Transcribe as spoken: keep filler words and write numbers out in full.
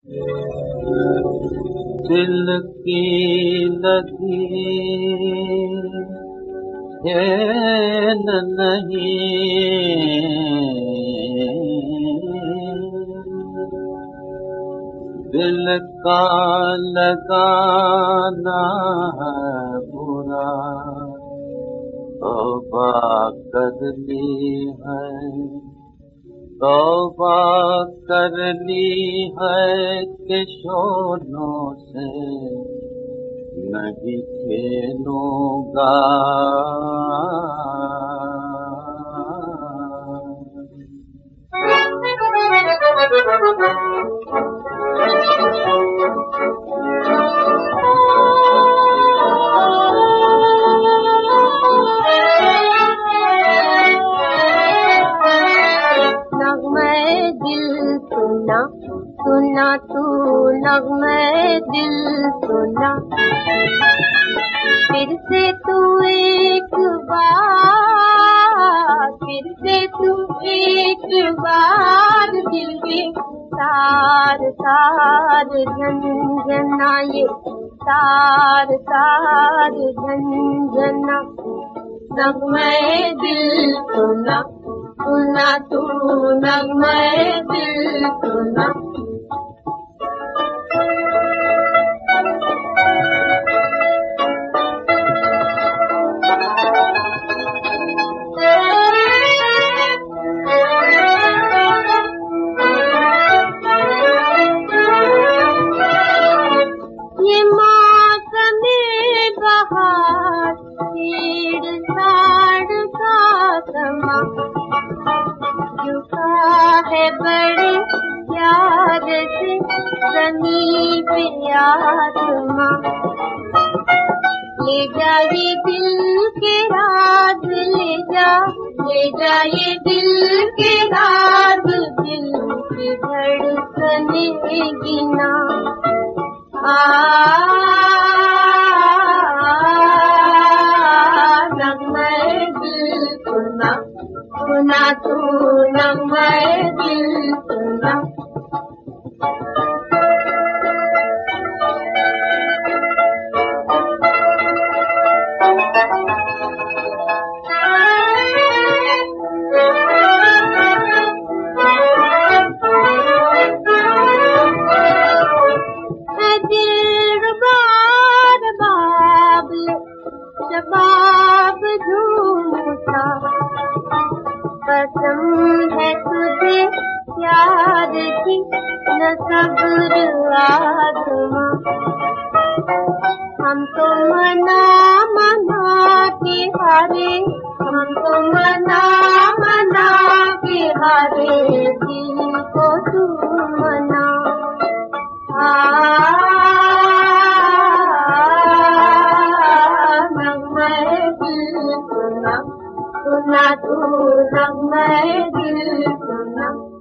दिल की लगी चैन नहीं, दिल का लगाना है बुरा, तौबा कर ली है, तौबा कर ली है कि शोलों से नहीं खेलूंगा। सुना सुना तू नग़्मे दिल सुना, फिर से तू एक बार, फिर से तू एक बार दिल के तार तार झंझनाए, तार तार झंझना। नग़्मे दिल सुना सुना तू नग़्मे दिल सुना। ये मौसमे बहार छेड़ छाड़ का समा, झुका है बड़े प्यार से ज़मीं पे आसमां। ले जा ये दिल के राज, ले जा ले जा ये दिल के राज, दिल की धड़कने गिना। आ नग़्मे दिल सुना सुना तू नग़्मे दिल सुना। जवाब झूठा कसम है तुझे प्यार की, न सब्र आज़मा। हम तो मना मना के हारे, हम तो मना मना के हारे, दिल को तू मना। सुना तू नग़्मे दिल सुना।